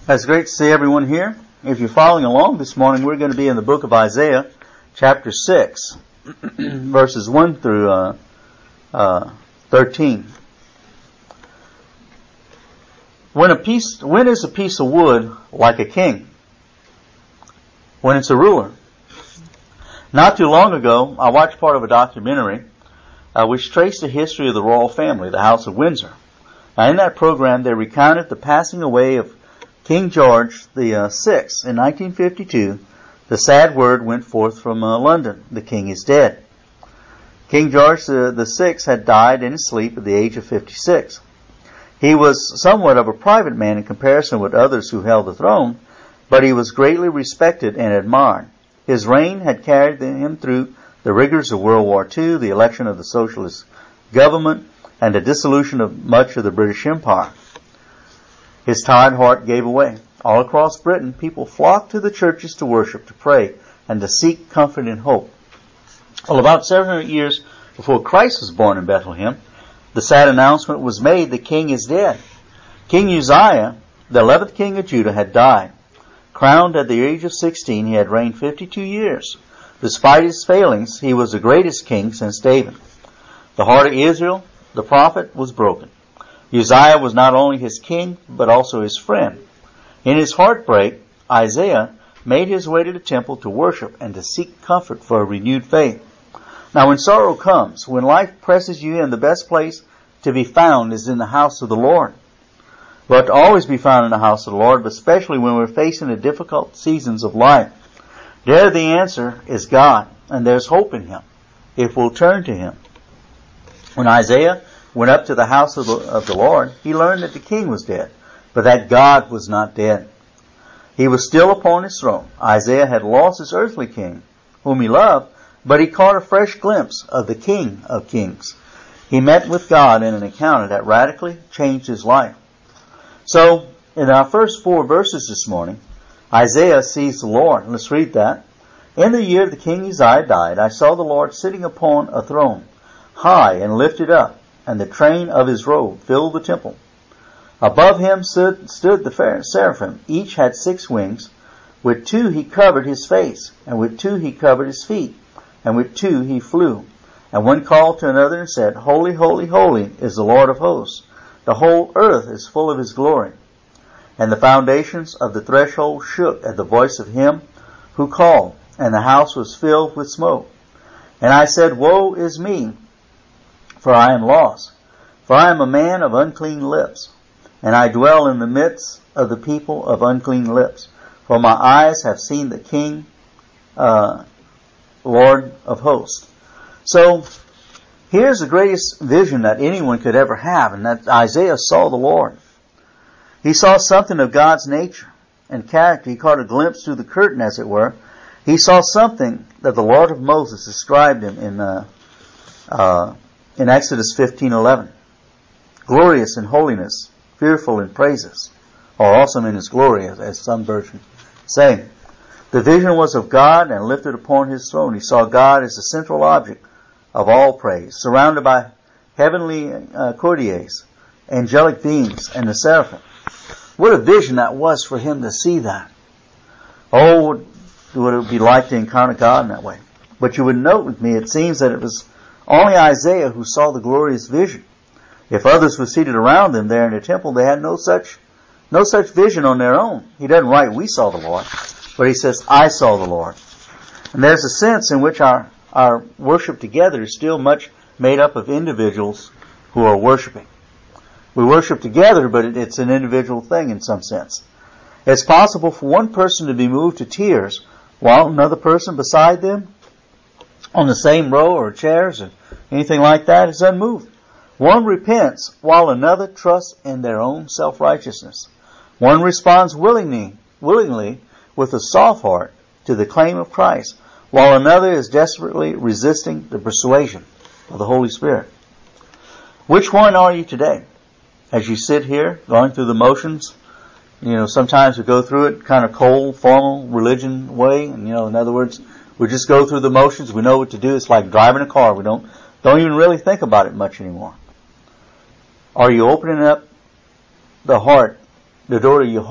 It's great to see everyone here. If you're following along this morning, we're going to be in the book of Isaiah, chapter 6, verses 1 through 13. When is a piece of wood like a king? When it's a ruler. Not too long ago, I watched part of a documentary which traced the history of the royal family, the House of Windsor. Now, in that program, they recounted the passing away of King George VI. In 1952, the sad word went forth from London: the king is dead. King George VI had died in his sleep at the age of 56. He was somewhat of a private man in comparison with others who held the throne, but he was greatly respected and admired. His reign had carried him through the rigors of World War II, the election of the socialist government, and the dissolution of much of the British Empire. His tired heart gave way. All across Britain, people flocked to the churches to worship, to pray, and to seek comfort and hope. Well, about 700 years before Christ was born in Bethlehem, the sad announcement was made: the king is dead. King Uzziah, the 11th king of Judah, had died. Crowned at the age of 16, he had reigned 52 years. Despite his failings, he was the greatest king since David. The heart of Israel, the prophet, was broken. Uzziah was not only his king, but also his friend. In his heartbreak, Isaiah made his way to the temple to worship and to seek comfort for a renewed faith. Now, when sorrow comes, when life presses you in, the best place to be found is in the house of the Lord. We ought to always be found in the house of the Lord, but especially when we're facing the difficult seasons of life. There the answer is God, and there's hope in Him, if we'll turn to Him. When Isaiah went up to the house of the Lord, he learned that the king was dead, but that God was not dead. He was still upon his throne. Isaiah had lost his earthly king, whom he loved, but he caught a fresh glimpse of the King of Kings. He met with God in an encounter that radically changed his life. So, in our first 4 verses this morning, Isaiah sees the Lord. Let's read that. In the year the king Uzziah died, I saw the Lord sitting upon a throne, high and lifted up, and the train of his robe filled the temple. Above him stood the seraphim. Each had 6 wings. With 2 he covered his face, and with 2 he covered his feet, and with 2 he flew. And one called to another and said, Holy, holy, holy is the Lord of hosts. The whole earth is full of his glory. And the foundations of the threshold shook at the voice of him who called, and the house was filled with smoke. And I said, Woe is me, for I am lost. For I am a man of unclean lips, and I dwell in the midst of the people of unclean lips. For my eyes have seen the King, Lord of hosts. So, here's the greatest vision that anyone could ever have, and that Isaiah saw the Lord. He saw something of God's nature and character. He caught a glimpse through the curtain, as it were. He saw something that the Lord of Moses described him in Exodus 15:11. Glorious in holiness, fearful in praises, or awesome in his glory, as some versions say. The vision was of God and lifted upon his throne. He saw God as the central object of all praise, surrounded by heavenly courtiers, angelic beings, and the seraphim. What a vision that was for him to see that. Oh, what it would be like to encounter God in that way. But you would note with me, it seems that it was only Isaiah who saw the glorious vision. If others were seated around them there in the temple, they had no such vision on their own. He doesn't write, we saw the Lord, but he says, I saw the Lord. And there's a sense in which our worship together is still much made up of individuals who are worshiping. We worship together, but it's an individual thing in some sense. It's possible for one person to be moved to tears while another person beside them on the same row or chairs or anything like that is unmoved. One repents while another trusts in their own self-righteousness. One responds willingly with a soft heart to the claim of Christ, while another is desperately resisting the persuasion of the Holy Spirit. Which one are you today? As you sit here, going through the motions, sometimes we go through it kind of cold, formal, religion way, and in other words, we just go through the motions. We know what to do. It's like driving a car. We don't even really think about it much anymore. Are you opening up the heart, the door of your heart,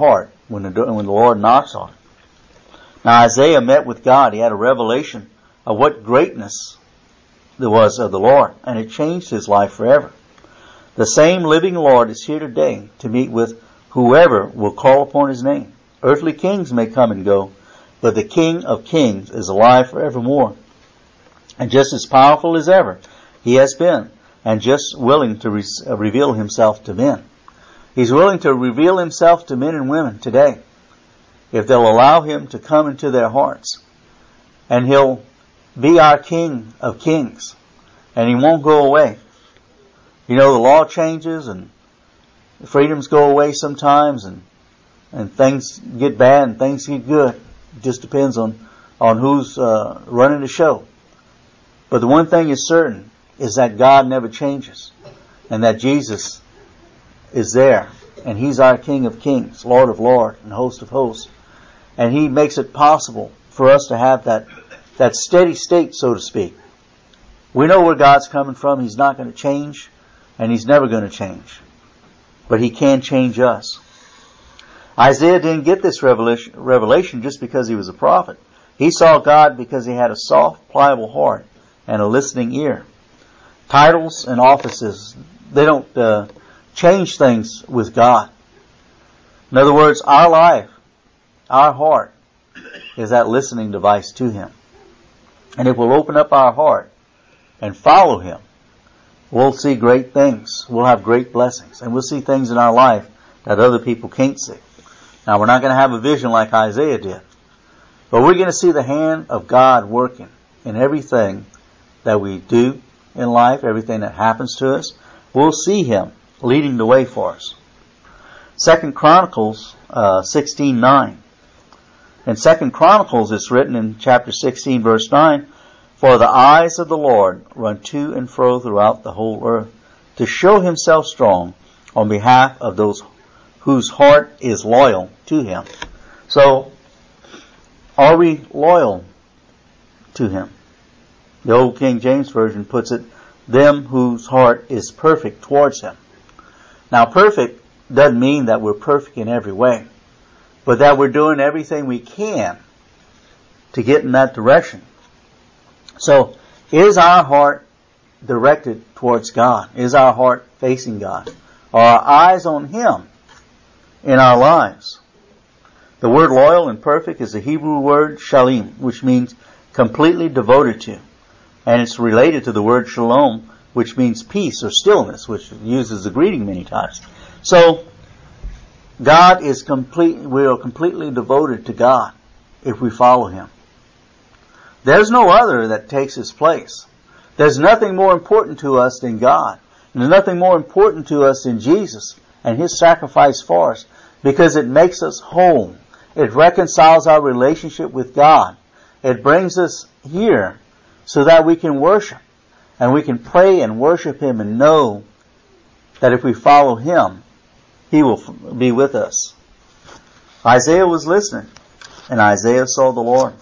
when the Lord knocks on it. Now Isaiah met with God. He had a revelation of what greatness there was of the Lord, and it changed his life forever. The same living Lord is here today to meet with whoever will call upon his name. Earthly kings may come and go, but the King of Kings is alive forevermore. And just as powerful as ever he has been, and just willing to reveal himself to men. He's willing to reveal himself to men and women today, if they'll allow him to come into their hearts. And he'll be our King of Kings, and he won't go away. You know, the law changes, and the freedoms go away sometimes, and things get bad and things get good. It just depends on who's running the show. But the one thing is certain is that God never changes, and that Jesus is there, and he's our King of Kings, Lord of Lords, and Host of Hosts. And he makes it possible for us to have that steady state, so to speak. We know where God's coming from. He's not going to change, and he's never going to change. But he can change us. Isaiah didn't get this revelation just because he was a prophet. He saw God because he had a soft, pliable heart and a listening ear. Titles and offices, they don't change things with God. In other words, our life, our heart, is that listening device to him. And if we'll open up our heart and follow him, we'll see great things. We'll have great blessings. And we'll see things in our life that other people can't see. Now, we're not going to have a vision like Isaiah did. But we're going to see the hand of God working in everything that we do in life, everything that happens to us. We'll see him leading the way for us. 2 Chronicles 16:9. In 2 Chronicles, it's written in chapter 16, verse 9, "For the eyes of the Lord run to and fro throughout the whole earth, to show himself strong on behalf of those whose heart is loyal to him." So, are we loyal to him? The old King James Version puts it, "them whose heart is perfect towards him." Now, perfect doesn't mean that we're perfect in every way, but that we're doing everything we can to get in that direction. So, is our heart directed towards God? Is our heart facing God? Are our eyes on him in our lives? The word loyal and perfect is the Hebrew word shalim, which means completely devoted to. And it's related to the word shalom, which means peace or stillness, which uses the greeting many times. So, God is we are completely devoted to God if we follow him. There's no other that takes his place. There's nothing more important to us than God. And there's nothing more important to us than Jesus and his sacrifice for us, because it makes us whole. It reconciles our relationship with God. It brings us here so that we can worship. And we can pray and worship him and know that if we follow him, he will be with us. Isaiah was listening, and Isaiah saw the Lord.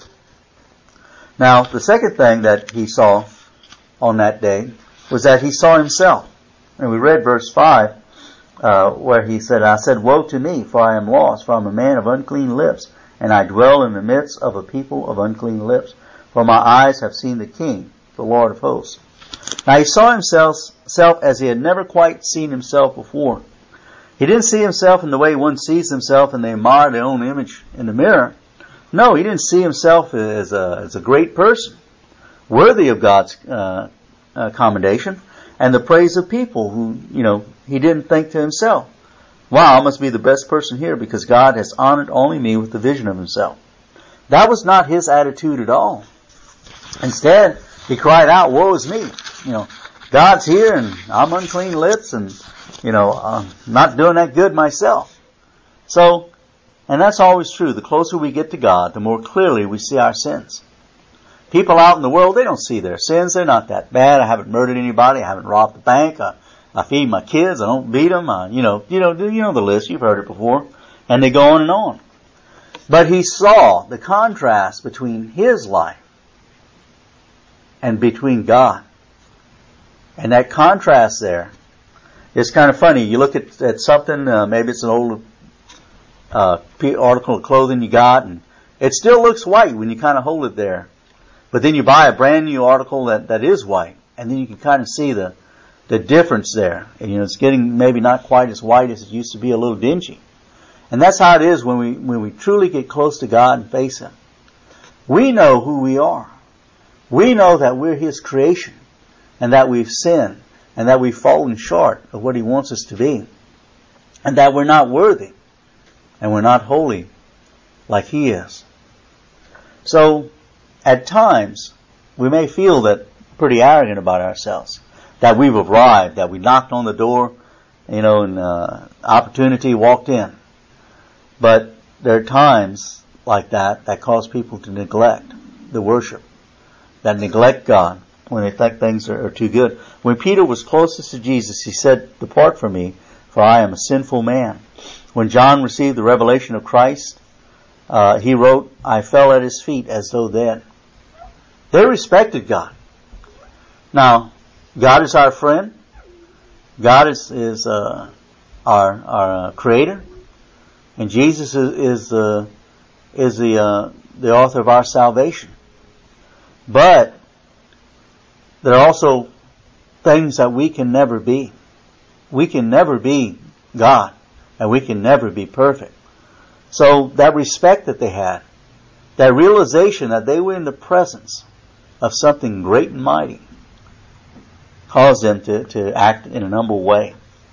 Now, the second thing that he saw on that day was that he saw himself. And we read verse 5, where he said, "I said, woe to me, for I am lost, for I am a man of unclean lips, and I dwell in the midst of a people of unclean lips. For my eyes have seen the King, the Lord of hosts." Now, he saw himself as he had never quite seen himself before. He didn't see himself in the way one sees himself and they admire their own image in the mirror. No, he didn't see himself as a great person, worthy of God's commendation and the praise of people who, he didn't think to himself, "Wow, I must be the best person here because God has honored only me with the vision of himself." That was not his attitude at all. Instead, he cried out, "Woe is me. God's here and I'm unclean lips and, I'm not doing that good myself." So, and that's always true. The closer we get to God, the more clearly we see our sins. People out in the world, they don't see their sins. They're not that bad. I haven't murdered anybody. I haven't robbed the bank. I feed my kids. I don't beat them. You know the list. You've heard it before. And they go on and on. But he saw the contrast between his life and between God. And that contrast there is kind of funny. You look at something, maybe it's an old article of clothing you got, and it still looks white when you kind of hold it there. But then you buy a brand new article that is white, and then you can kind of see the difference there. And, it's getting maybe not quite as white as it used to be, a little dingy. And that's how it is when we truly get close to God and face Him. We know who we are. We know that we're His creation, and that we've sinned, and that we've fallen short of what He wants us to be, and that we're not worthy, and we're not holy like He is. So, at times, we may feel that pretty arrogant about ourselves, that we've arrived, that we knocked on the door, and opportunity walked in. But there are times like that cause people to neglect the worship, that neglect God when they think things are too good. When Peter was closest to Jesus, he said, "Depart from me, for I am a sinful man." When John received the revelation of Christ, he wrote, "I fell at His feet as though dead." They respected God. Now, God is our friend. God is our Creator, and Jesus is the author of our salvation. But there are also things that we can never be. We can never be God, and we can never be perfect. So that respect that they had, that realization that they were in the presence of something great and mighty, caused them to act in an humble way.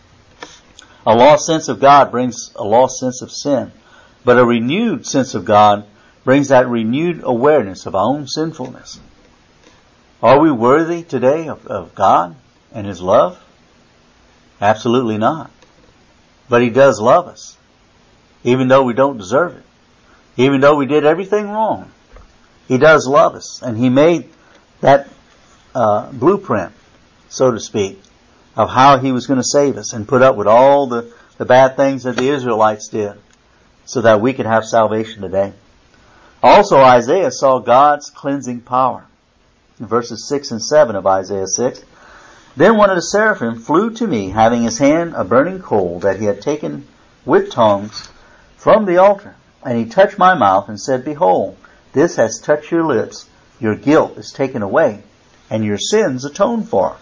A lost sense of God brings a lost sense of sin, but a renewed sense of God brings that renewed awareness of our own sinfulness. Are we worthy today of God and His love? Absolutely not. But He does love us, even though we don't deserve it. Even though we did everything wrong, He does love us. And He made that blueprint, so to speak, of how He was going to save us, and put up with all the bad things that the Israelites did, so that we could have salvation today. Also, Isaiah saw God's cleansing power. In verses 6 and 7 of Isaiah 6, "Then one of the seraphim flew to me, having his hand a burning coal that he had taken with tongs from the altar. And he touched my mouth and said, Behold, this has touched your lips. Your guilt is taken away, and your sins atoned for."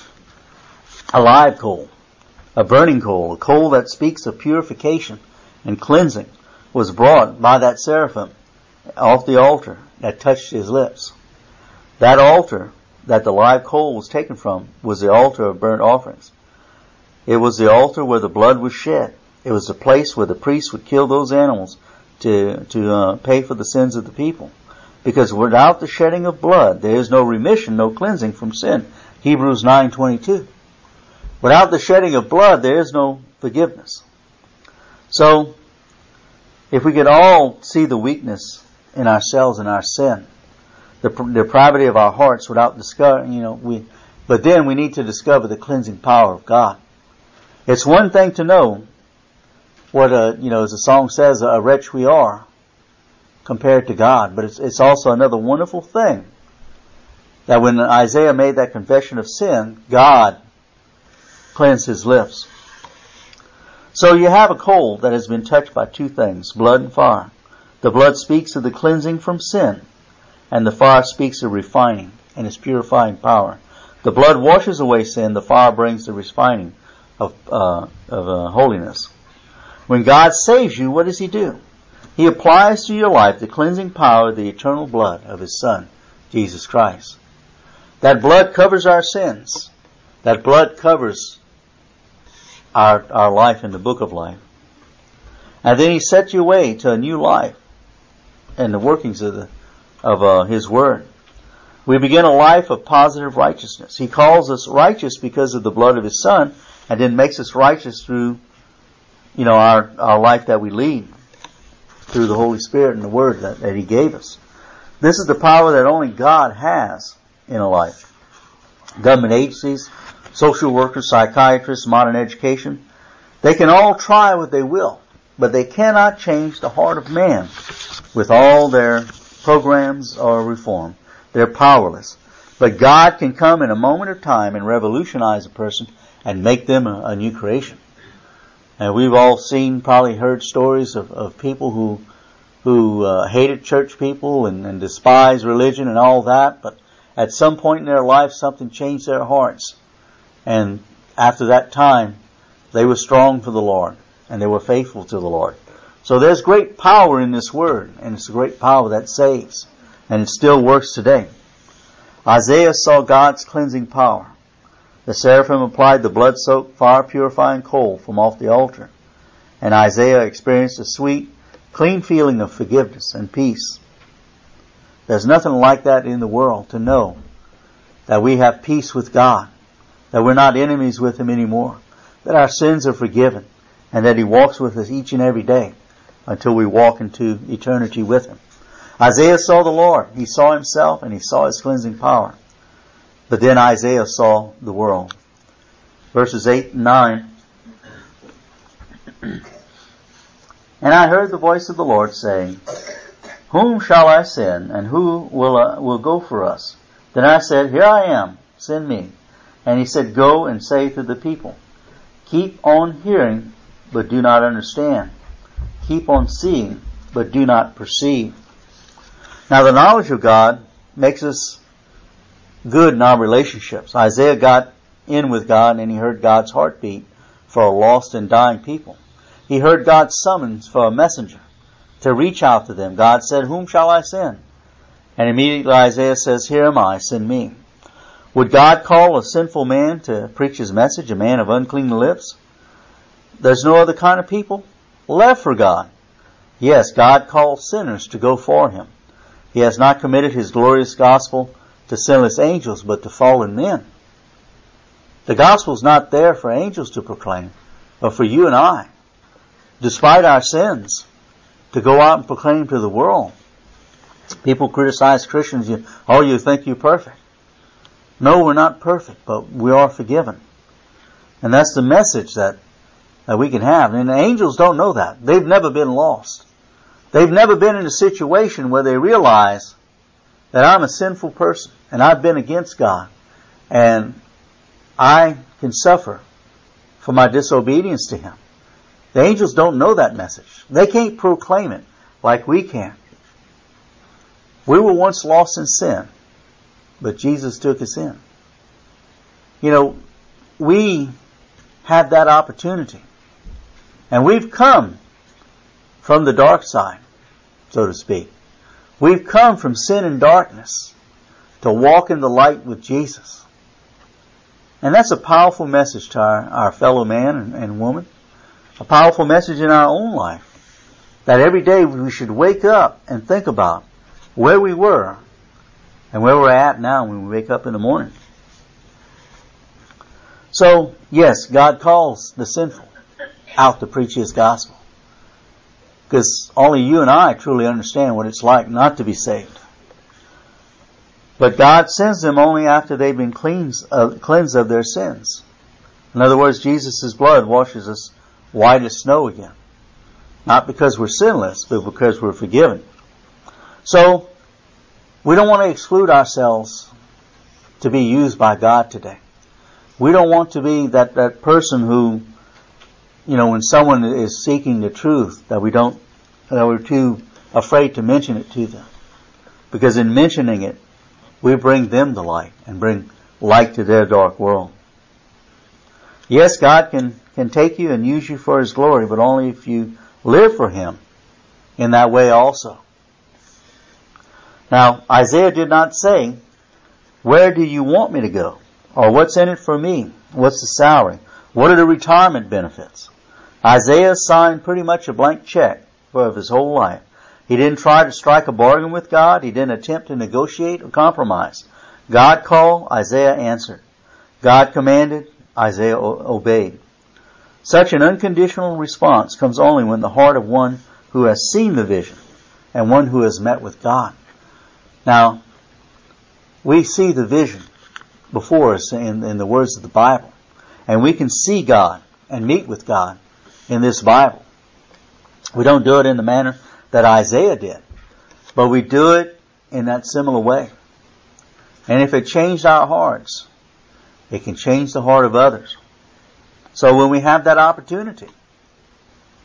A live coal, a burning coal, a coal that speaks of purification and cleansing, was brought by that seraphim off the altar that touched his lips. That altar that the live coal was taken from was the altar of burnt offerings. It was the altar where the blood was shed. It was the place where the priests would kill those animals to pay for the sins of the people. Because without the shedding of blood, there is no remission, no cleansing from sin. Hebrews 9:22. Without the shedding of blood, there is no forgiveness. So, if we could all see the weakness in ourselves and our sin, the depravity of our hearts without discovering, but then we need to discover the cleansing power of God. It's one thing to know what as the song says, a wretch we are compared to God, but it's also another wonderful thing that when Isaiah made that confession of sin, God cleansed his lips. So you have a coal that has been touched by two things, blood and fire. The blood speaks of the cleansing from sin, and the fire speaks of refining and its purifying power. The blood washes away sin, the fire brings the refining of holiness. When God saves you, what does He do? He applies to your life the cleansing power of the eternal blood of His Son, Jesus Christ. That blood covers our sins. That blood covers our life in the book of life. And then He sets you away to a new life and the workings of His Word. We begin a life of positive righteousness. He calls us righteous because of the blood of His Son, and then makes us righteous through, our life that we lead through the Holy Spirit and the Word that He gave us. This is the power that only God has in a life. Government agencies, social workers, psychiatrists, modern education, they can all try what they will, but they cannot change the heart of man with all their programs or reform. They're powerless. But God can come in a moment of time and revolutionize a person and make them a new creation. And we've all probably heard stories of people who hated church people and despised religion and all that, but at some point in their life something changed their hearts. And after that time, they were strong for the Lord, and they were faithful to the Lord. So there's great power in this word, and it's a great power that saves, and it still works today. Isaiah saw God's cleansing power. The seraphim applied the blood-soaked, fire-purifying coal from off the altar, and Isaiah experienced a sweet, clean feeling of forgiveness and peace. There's nothing like that in the world, to know that we have peace with God, that we're not enemies with Him anymore, that our sins are forgiven, and that He walks with us each and every day until we walk into eternity with Him. Isaiah saw the Lord. He saw himself and he saw His cleansing power. But then Isaiah saw the world. Verses 8 and 9. And I heard the voice of the Lord saying, Whom shall I send, and who will go for us? Then I said, Here I am, send me. And He said, Go and say to the people, Keep on hearing, but do not understand. Keep on seeing, but do not perceive. Now the knowledge of God makes us good in our relationships. Isaiah got in with God and he heard God's heartbeat for a lost and dying people. He heard God's summons for a messenger to reach out to them. God said, Whom shall I send? And immediately Isaiah says, Here am I, send me. Would God call a sinful man to preach His message, a man of unclean lips? There's no other kind of people left for God. Yes, God calls sinners to go for Him. He has not committed His glorious gospel to sinless angels, but to fallen men. The gospel's not there for angels to proclaim, but for you and I, despite our sins, to go out and proclaim to the world. People criticize Christians. You think you're perfect. No, we're not perfect, but we are forgiven. And that's the message that we can have. And the angels don't know that. They've never been lost. They've never been in a situation where they realize that I'm a sinful person and I've been against God and I can suffer for my disobedience to Him. The angels don't know that message. They can't proclaim it like we can. We were once lost in sin, but Jesus took us in. We have that opportunity. And we've come from the dark side, so to speak. We've come from sin and darkness to walk in the light with Jesus. And that's a powerful message to our fellow man and woman. A powerful message in our own life. That every day we should wake up and think about where we were and where we're at now when we wake up in the morning. So, yes, God calls the sinful out to preach His gospel. Because only you and I truly understand what it's like not to be saved. But God sends them only after they've been cleansed of their sins. In other words, Jesus' blood washes us white as snow again. Not because we're sinless, but because we're forgiven. So, we don't want to exclude ourselves to be used by God today. We don't want to be that person who, when someone is seeking the truth, that we're too afraid to mention it to them. Because in mentioning it, we bring them the light and bring light to their dark world. Yes, God can take you and use you for His glory, but only if you live for Him in that way also. Now, Isaiah did not say, where do you want me to go? Or what's in it for me? What's the salary? What are the retirement benefits? Isaiah signed pretty much a blank check for his whole life. He didn't try to strike a bargain with God. He didn't attempt to negotiate or compromise. God called, Isaiah answered. God commanded, Isaiah obeyed. Such an unconditional response comes only when the heart of one who has seen the vision and one who has met with God. Now, we see the vision before us in the words of the Bible. And we can see God and meet with God in this Bible. We don't do it in the manner that Isaiah did, but we do it in that similar way. And if it changed our hearts, it can change the heart of others. So when we have that opportunity,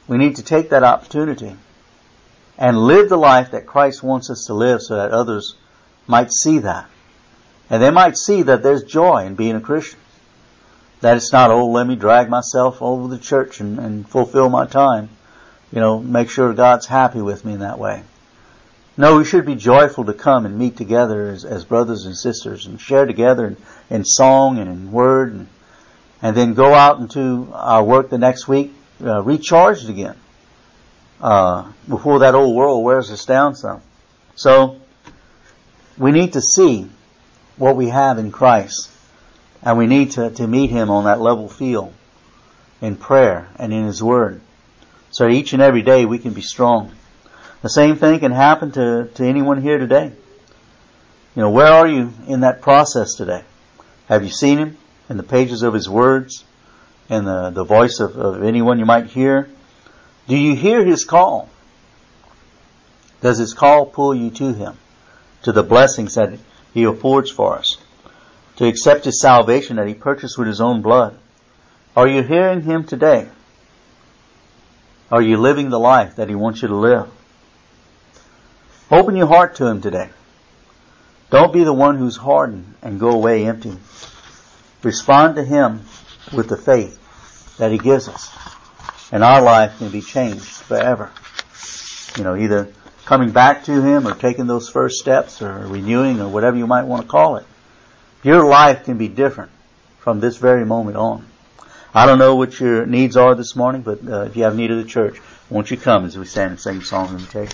We need to take that opportunity and live the life that Christ wants us to live so that others might see that. And they might see that there's joy in being a Christian. That it's not, oh, let me drag myself over the church and fulfill my time. Make sure God's happy with me in that way. No, we should be joyful to come and meet together as brothers and sisters and share together in song and in word and then go out into our work the next week recharged again before that old world wears us down some. So we need to see what we have in Christ, and we need to meet Him on that level field in prayer and in His Word, so each and every day we can be strong. The same thing can happen to anyone here today. Where are you in that process today? Have you seen Him in the pages of His words, in the voice of anyone you might hear? Do you hear His call? Does His call pull you to Him, to the blessings that He affords for us, to accept His salvation that He purchased with His own blood? Are you hearing Him today? Are you living the life that He wants you to live? Open your heart to Him today. Don't be the one who's hardened and go away empty. Respond to Him with the faith that He gives us, and our life can be changed forever. Either coming back to Him or taking those first steps or renewing or whatever you might want to call it. Your life can be different from this very moment on. I don't know what your needs are this morning, but if you have need of the church, won't you come as we stand and sing Song of Invitation?